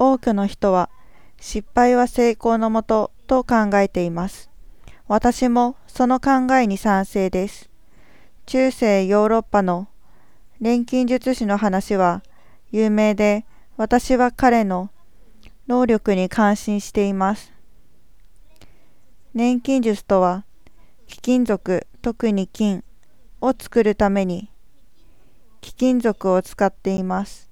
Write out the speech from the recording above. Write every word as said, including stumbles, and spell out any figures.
多くの人は失敗は成功のもとと考えています。私もその考えに賛成です。中世ヨーロッパの錬金術師の話は有名で、私は彼の能力に感心しています。錬金術とは、貴金属、特に金を作るために貴金属を使っています。